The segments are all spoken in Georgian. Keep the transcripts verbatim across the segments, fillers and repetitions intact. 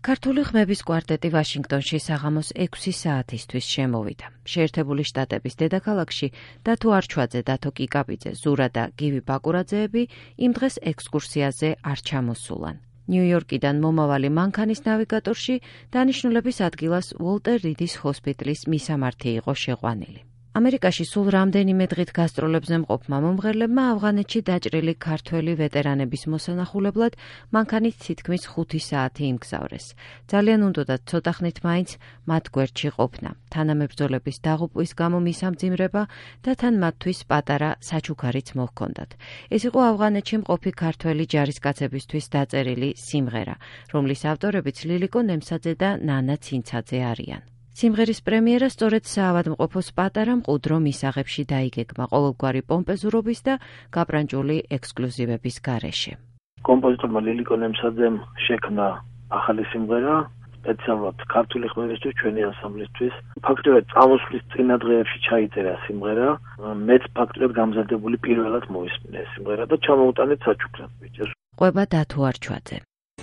ქართული ხმების კვარტეტი ვაშინგტონში საღამოს ექვსი საათისთვის შემოვიდა. შეერთებული შტატების დედაქალაქში დათო არჩვაძე, დათო კიკაბიძე, ზურა და გივი ბაკურაძეები იმ დღეს ექსკურსიაზე არ ჩამოსულან. ნიუ-იორკიდან მომავალი მანქანის ნავიგატორში დანიშნულების ადგილას უოლტერ რიდის ჰოსპიტალის მისამართი იყო შეყვანილი. ამერიკაში სულ რამდენიმე დღით გასტროლებზე მყოფმა მომღერლებმა ავღანეთში დაჭრილი ქართველი ვეტერანების მოსანახულებლად მანქანით თითქმის ხუთი საათი იმგზავრეს. ძალიან უნდოდათ ცოტა ხნით მაინც მათ გვერდში ყოფნა. თანამებრძოლების დაღუპვის გამო მისამძიმრება და თან მათთვის პატარა საჩუქარიც მოჰქონდათ. ეს იყო ავღანეთში მყოფი ქართველი ჯარისკაცებისთვის დაწერილი სიმღერა, რომლის ავტორებიც ლილიკო ნემსაძე და ნანა ცინცაძე არიან. სიმღერის პრემიერა სწორედ საავადმყოფოს პატარა მყუდრო მისაღებში დაიგეგმა ყოველგვარი პომპეზურობის და გაბრანჭული ექსკლუზივების გარეშე. კომპოზიტორმა ლილიკო ნემსაძემ შექმნა ახალი სიმღერა სპეციალურად ქართული ხმებისთვის, ჩვენი ანსამბლისთვის. ფაქტობრივად წამოსვლის წინა დღეებში ჩაიწერა სიმღერა, მეც ფაქტობრივად გამზადებული პირველად მოვისმინე სიმღერა და ჩამოუტანეთ საჩუქრად ბიჭებს. ყვება დათო არჩვაძე.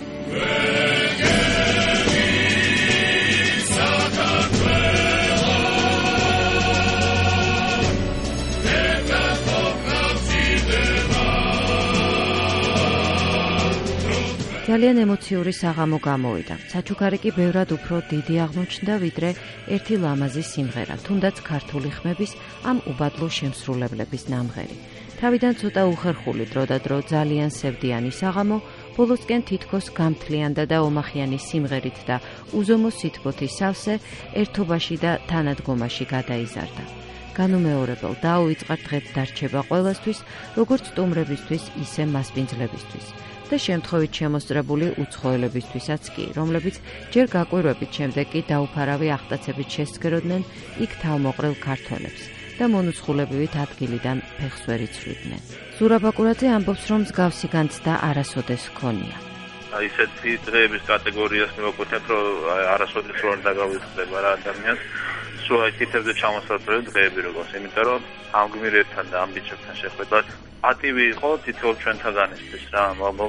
ძალიან ემოციური საღამო გამოვიდა. საჩუქარი კი ბევრად უფრო დიდი აღმოჩნდა, ვიდრე ერთი ლამაზი სიმღერა, თუნდაც ქართული ხმების ამ უბადლო შემსრულებლების ნამღერი. თავიდან ცოტა უხერხული დრო და დრო ძალიან სევდიანი საღამო, ბოლოსკენ თითქოს გამთლიანდა და ომახიანი სიმღერით და უზომო სითბოთის სავსე ერთობაში და თანადგომაში გადაიზარდა. განუმეორებელ დაუვიწყარ დღეთ დარჩება ყველასთვის, როგორც სტუმრებისთვის, ისე მასპინძლებისთვის. და შემთხვევით შემოსწრებული უცხოელებისთვისაც კი, რომლებიც ჯერ გაკვირვებით შემდეგ კი დაუფარავი ახტაცებით შესცქეროდნენ იქ თავმოყრილ ქართველებს და მონუცხულებივით ადგილიდან ფეხს ვერ იცვლიდნენ. ზურა ბაკურაძე ამბობს, რომ მსგავსი განცდა არასოდეს ჰქონია. ისეთი დღეების კატეგორიას მივაკვირდით, რომ არასოდეს ვერ დაგავიწყდება რა ადამიანს. სულ აი თითებზე ჩამოსწრებული დღეები როგორც, იმიტომ რომ ამ გმირებთან და ამ ბიჭებთან შეხვედრად ატივი იყო თითოეულ ჩვენთაგანისთვის რა.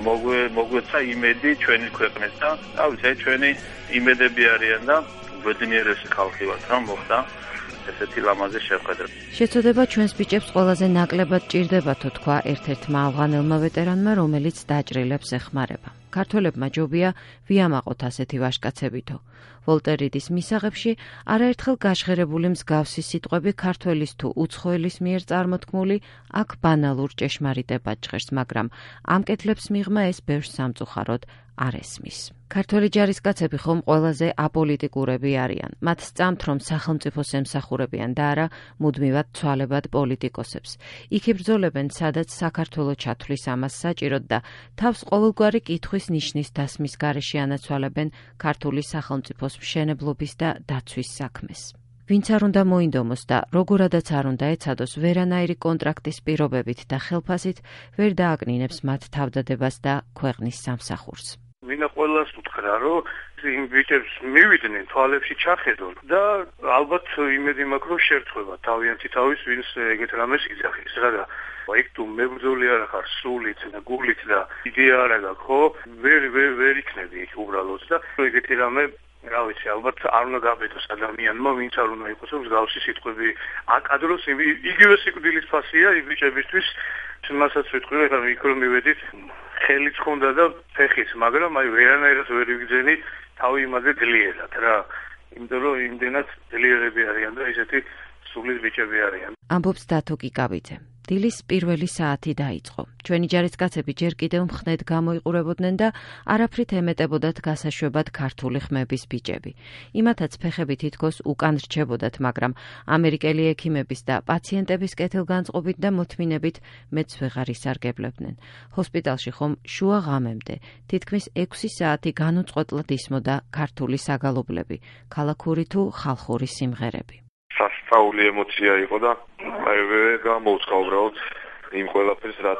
მოგვეცა იმედი ჩვენი ქვეყნის და რა ვიცი, ჩვენი იმედები არიან და ბედნიერესი ხალხი ვართ, რომ მოხდა ესეთი ლამაზი შეხვედრა. შეწოდება ჩვენს ბიჭებს ყველაზე ნაკლებად ჭირდებათო, თქვა ერთ-ერთმა ავღანელმა ვეტერანმა, რომელიც დაჭრილებს ეხმარება. ქართველებმა ჯობია ვიამაყოთ ასეთი ვაჟკაცებითო. უოლტერ რიდის მისაღებში არაერთხელ გაჟღერებული მსგავსი სიტყვები ქართველის თუ უცხოელის მიერ წარმოთქმული აქ ბანალურ ჭეშმარიტებად ჟღერს, მაგრამ ამ კეთლებს მიღმა ეს ბევრს სამწუხაროდ არ ესმის. ქართველი ჯარისკაცები ხომ ყველაზე აპოლიტიკურები არიან. მათ სწამთ, რომ სახელმწიფოს ემსახურებიან და არა მუდმივად ცვალებად პოლიტიკოსებს. იქ იბრძოლებენ, სადაც საქართველო ჩათვლის ამას საჭიროდ და თავს ყოველგვარი კითხვის ნიშნის დასმის გარეშე ანაცვალებენ ქართული სახელმწიფოს მშენებლობის და დაცვის საქმეს. ვინც არ უნდა მოინდომოს და როგორადაც არ უნდა ეცადოს ვერანაირი კონტრაქტის პირობებით და ხელფასით ვერ დააკნინებს მათ თავდადებას და ქვეყნის სამსახურს. მინდა ყველას უთხრა, რომ იმ ბიჭებს მივიდნენ თვალებში ჩახედონ და ალბათ იმედი მაქვს, რომ შერტყება თავიანთი თავის ვინც ეგეთ რამეს იძახის რა და იქ თუ მებრძოლი არ ხარ სულით და გულით და იდეა არ აქვს, ხო? ვერ ვერ ვერ იქნები იქ უბრალოდ და ეგეთი რამე რა ვიცი, ალბათ არ უნდა გაბედოს ადამიანმა, ვინც არ უნდა იყოს, რომ მსგავსი სიტყვები აკადროს, იგივე სიკვდილის ფასია იმ ბიჭებისთვის. მასაც ვიტყვი, რომ იქ რომ მივედით, ხელიც ხონდა და ფეხიც, მაგრამ აი ვერანაირად ვერ ვიგზენით თავი იმაზე ძლიერად რა. იმიტომ რომ იმდენად ძლიერები არიან და ისეთი სულის ბიჭები არიან. ამბობს დათო კიკაბიძე. დილის პირველი საათი დაიწყო. ჩვენი ჯარისკაცები ჯერ კიდევ მხნედ გამოიყურებოდნენ და არაფრით ემეტებოდათ გასაშვებად ქართული ხმების ბიჭები. იმათაც ფეხები თითქოს უკან რჩებოდათ, მაგრამ ამერიკელი ექიმების და პაციენტების კეთილგანწყობით და მოთმინებით მეც ვეღარ ისარგებლებდნენ. ჰოსპიტალში ხომ შუა ღამემდე, თითქმის ექვსი საათი განუწყვეტლად ისმოდა ქართული საგალობლები, ქალაქური თუ ხალხური სიმღერები. სასწაული ემოცია იყო და აი გამოუცხა უბრალოდ იმ ყველაფერს, რაც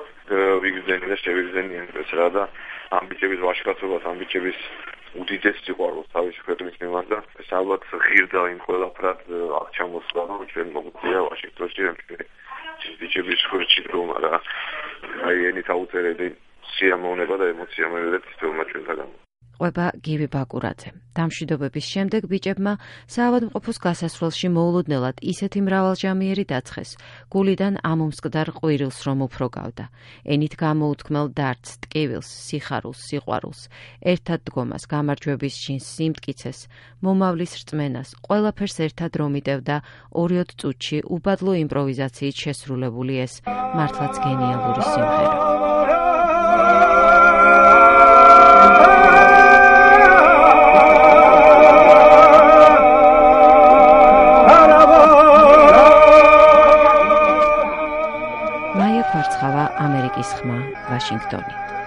ვიგრძენი და შევიგრძენია ეს რა და ამ ბიჭების ვაჟკაცობას, ამ ბიჭების უდიდეს სიყვარულს თავისი ქვეყნის მიმართ და ეს ალბათ ღირდა იმ ყველაფრად აქ ჩამოსვლა, რომ ჩვენ მოგვიწია ვაშინგტონში ბიჭების ხურჩი რომ არა აი ენით აუწერელი სიამოვნება და ემოცია მივედეთ თითოეულმა ჩვენთაგან. ყვება გივი ბაკურაძე. დამშვიდობების შემდეგ ბიჭებმა საავადმყოფოს გასასვლელში მოულოდნელად ისეთი მრავალჟამიერი დაცხეს, გულიდან ამომსკდარ ყვირილს რომ უფრო გავდა. ენით გამოუთქმელ დარდს, ტკივილს, სიხარულს, სიყვარულს, ერთად დგომას, გამარჯვების შინს, სიმტკიცეს, მომავლის რწმენას, ყველაფერს ერთად რომ იტევდა ორიოდ წუთში უბადლო იმპროვიზაციით შესრულებული ეს მართლაც გენიალური სიმღერა. მაია ქვარცხავა, ამერიკის ხმა, ვაშინგტონი.